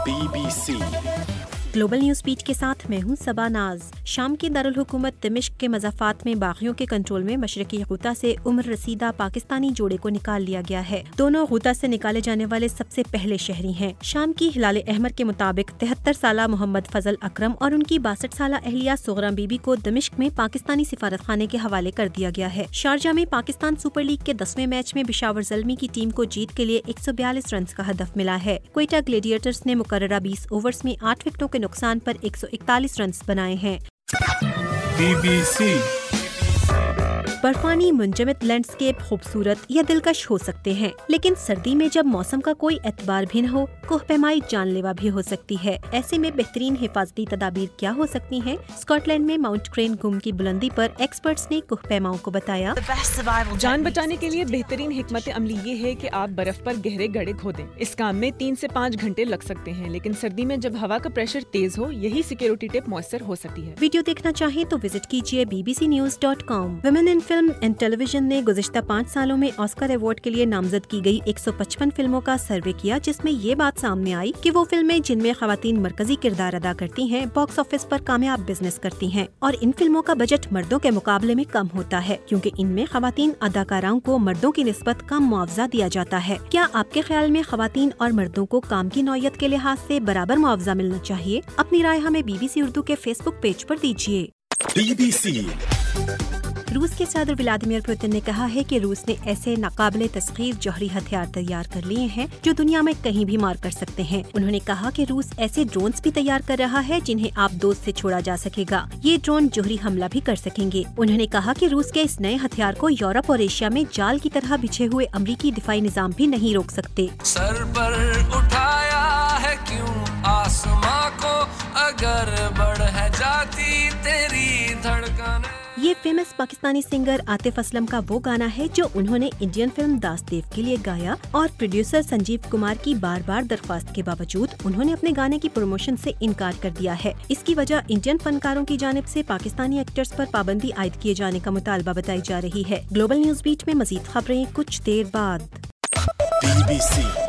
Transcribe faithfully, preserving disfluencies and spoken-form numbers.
Be B C global news beat کے ساتھ میں ہوں صبا ناز۔ شام کی دارالحکومت دمشق کے مضافات میں باغیوں کے کنٹرول میں مشرقی غوطہ سے عمر رسیدہ پاکستانی جوڑے کو نکال لیا گیا ہے۔ دونوں غوطہ سے نکالے جانے والے سب سے پہلے شہری ہیں۔ شام کی ہلال احمر کے مطابق تہتر سالہ محمد فضل اکرم اور ان کی باسٹھ سالہ اہلیہ سغرا بی بی کو دمشق میں پاکستانی سفارت خانے کے حوالے کر دیا گیا ہے۔ شارجہ میں پاکستان سپر لیگ کے دسویں میچ میں پشاور زلمی کی ٹیم کو جیت کے لیے ایک سو بیالیس رنز کا ہدف ملا ہے۔ کوئٹہ گلیڈیٹرز نے مقررہ بیس اوورز میں آٹھ وکٹوں کے نقصان پر ایک سو اکتالیس رنز بنائے ہیں۔ بی بی سی برفانی منجمد لینڈسکیپ خوبصورت یا دلکش ہو سکتے ہیں، لیکن سردی میں جب موسم کا کوئی اعتبار بھی نہ ہو، کوہ پیمائی جان لیوا بھی ہو سکتی ہے۔ ایسے میں بہترین حفاظتی تدابیر کیا ہو سکتی ہیں؟ اسکاٹ لینڈ میں ماؤنٹ کرین گم کی بلندی پر ایکسپرٹس نے کوہ پیماؤں کو بتایا، جان بچانے کے لیے بہترین حکمت عملی یہ ہے کہ آپ برف پر گہرے گڑھے کھودیں۔ اس کام میں تین سے پانچ گھنٹے لگ سکتے ہیں، لیکن سردی میں جب ہوا کا پریشر تیز ہو، یہی سیکیورٹی ٹپ میسر ہو سکتی ہے۔ ویڈیو دیکھنا چاہیں تو وزٹ کیجیے B B C news dot com. Women in film and television نے گزشتہ پانچ سالوں میں آسکر ایوارڈ کے لیے نامزد کی گئی ایک سو پچپن فلموں کا سروے کیا، جس میں یہ بات سامنے آئی کہ وہ فلمیں جن میں خواتین مرکزی کردار ادا کرتی ہیں باکس آفس پر کامیاب بزنس کرتی ہیں، اور ان فلموں کا بجٹ مردوں کے مقابلے میں کم ہوتا ہے کیونکہ ان میں خواتین اداکاراؤں کو مردوں کی نسبت کم معاوضہ دیا جاتا ہے۔ کیا آپ کے خیال میں خواتین اور مردوں کو کام کی نوعیت کے لحاظ سے برابر معاوضہ ملنا چاہیے؟ اپنی رائے ہمیں بی بی سی اردو کے فیس بک پیج پر دیجیے۔ بی بی سی روس کے صدر ولادیمیر پوتن نے کہا ہے کہ روس نے ایسے ناقابل تسخیر جوہری ہتھیار تیار کر لیے ہیں جو دنیا میں کہیں بھی مار کر سکتے ہیں۔ انہوں نے کہا کہ روس ایسے ڈرونز بھی تیار کر رہا ہے جنہیں آپ دوست سے چھوڑا جا سکے گا۔ یہ ڈرون جوہری حملہ بھی کر سکیں گے۔ انہوں نے کہا کہ روس کے اس نئے ہتھیار کو یورپ اور ایشیا میں جال کی طرح بچھے ہوئے امریکی دفاعی نظام بھی نہیں روک سکتے۔ سر پر اٹھایا ہے کیوں آسماں کو، اگر بڑھ ہے جاتی تیری دھڑکن۔ یہ فیمس پاکستانی سنگر عاطف اسلم کا وہ گانا ہے جو انہوں نے انڈین فلم داس دیو کے لیے گایا، اور پروڈیوسر سنجیو کمار کی بار بار درخواست کے باوجود انہوں نے اپنے گانے کی پروموشن سے انکار کر دیا ہے۔ اس کی وجہ انڈین فنکاروں کی جانب سے پاکستانی ایکٹرز پر پابندی عائد کیے جانے کا مطالبہ بتائی جا رہی ہے۔ گلوبل نیوز بیٹ میں مزید خبریں کچھ دیر بعد۔ Be B C